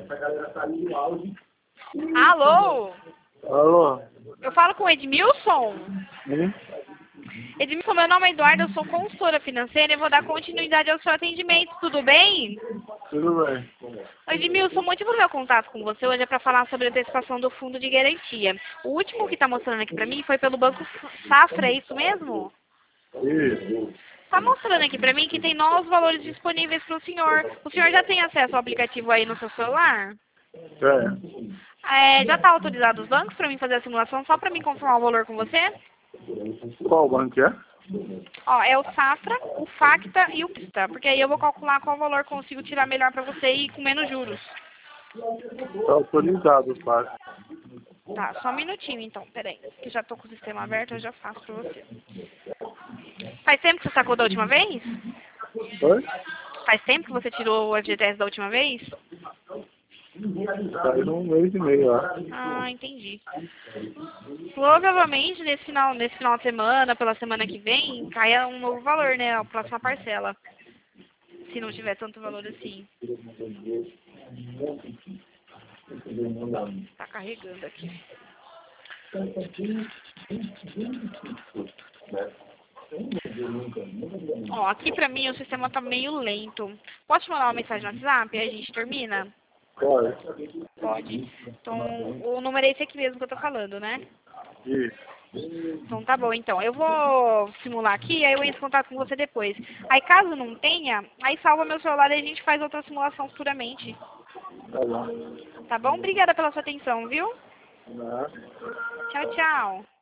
Alô? Alô? Eu falo com o Edmilson? Sim? Edmilson, meu nome é Eduardo, eu sou consultora financeira e vou dar continuidade ao seu atendimento, tudo bem? Tudo bem. Edmilson, o motivo do meu contato com você hoje é para falar sobre a antecipação do fundo de garantia. O último que está mostrando aqui para mim foi pelo Banco Safra, é isso mesmo? Isso. Está mostrando aqui para mim que tem novos valores disponíveis para o senhor. O senhor já tem acesso ao aplicativo aí no seu celular? É. Já está autorizado os bancos para mim fazer a simulação, só para mim confirmar o valor com você? Qual banco é? Ó, é o Safra, o Facta e o Pista, porque aí eu vou calcular qual valor consigo tirar melhor para você e com menos juros. Tá autorizado, pai. Tá, só um minutinho então, peraí, que já tô com o sistema aberto, eu já faço para você. Faz tempo que você sacou da última vez? Oi? Faz tempo que você tirou o FGTS da última vez? Faz um mês e meio, ó. Ah, entendi. Provavelmente nesse final de semana, pela semana que vem, caia um novo valor, né? A próxima parcela. Se não tiver tanto valor assim. Tá carregando aqui. Ó, aqui pra mim o sistema tá meio lento. Posso te mandar uma mensagem no WhatsApp e aí a gente termina? Pode. Pode. Então, o número é esse aqui mesmo que eu tô falando, né? Isso. Então tá bom, então. Eu vou simular aqui, aí eu entro em contato com você depois. Aí caso não tenha, aí salva meu celular e a gente faz outra simulação futuramente. Tá bom. Tá bom? Obrigada pela sua atenção, viu? Nada. Tchau, tchau.